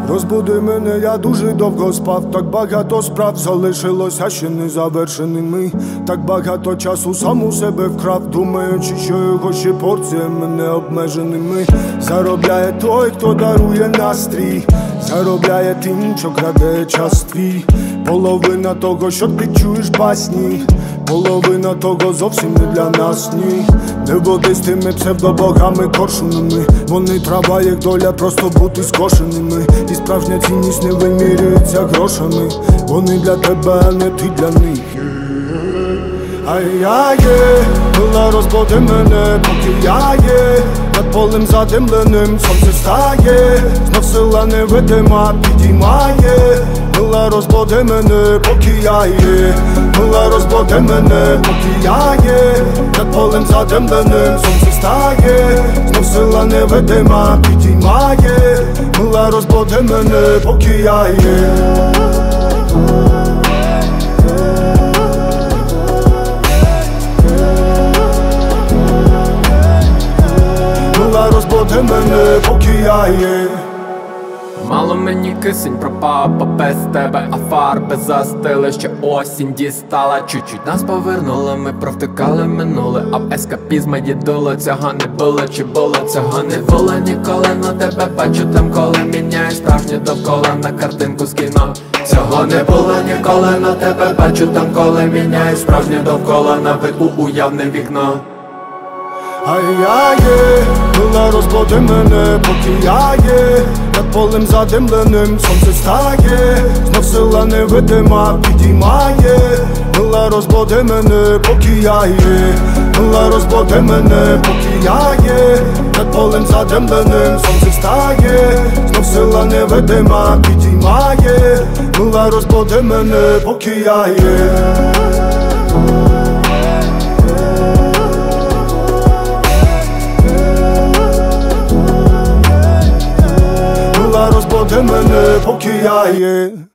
Розбуди мене, я дуже довго спав. Так багато справ залишилося ще не завершеними. Так багато часу сам у себе вкрав, думаючи, що його ще порціями не обмеженими. Заробляє той, хто дарує настрій, заробляє тим, що краде час твій. Половина того, що ти чуєш басні, половина того зовсім не для нас, ні. Не води з тими псевдобогами коршунами. Вони трава, як доля, просто бути скошеними. І справжня цінність не вимірюється грошами. Вони для тебе, а не ти для них. Ай-яй-є, мила розбуди мене, поки я є. Над полем задимленим сонце стає, знов сила невидима підіймає. Мила розбуди мене, поки я є. Мила розбуди мене, поки я є. Над полем задимленим сонце стає, знов сила невидима підіймає. Мила розбуди мене, поки я є. Розбуди мене, поки я є. Мало мені кисень пропав, бо без тебе, а фарби застили, що осінь дістала. Чуть-чуть нас повернули, ми провтикали минуле, а в ескапізмі дідуло. Цього не було, чи було, цього не було ніколи. На тебе бачу там, коли міняє справжнє довкола на картинку з кіно. Цього не було ніколи, на тебе бачу там, коли міняє справжнє довкола на вид у уявне вікно. Ай-яй-є, мила розбуди мене, поки я є. Над полем задимленим сонце стає, знов сила невидима підіймає. Мила розбуди мене, поки я є. Мила розбуди мене, поки я є. Над полем задимленим сонце стає, знов сила невидима підіймає. Мила розбуди мене, поки я є. Розбуди мене, поки я є.